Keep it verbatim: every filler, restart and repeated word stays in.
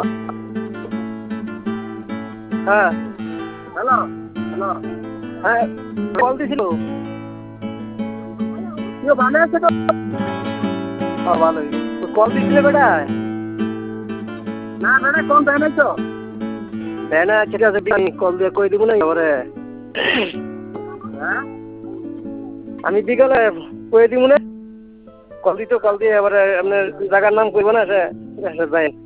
হ্যাঁ hello hello হ্যাঁ call দিছিল কেউ ভালো আছে তো হ্যাঁ ভালোই তো কল দিছিলে বেটা না বেটা কোন ভ্যান আছো ভ্যান ঠিক আছে আমি কল দিয়ে কই দিব না এবারে হ্যাঁ আমি বিকালে কই দিব না কল দিতে কল দিয়ে এবারে আপনার জায়গার নাম কইব না সে যাই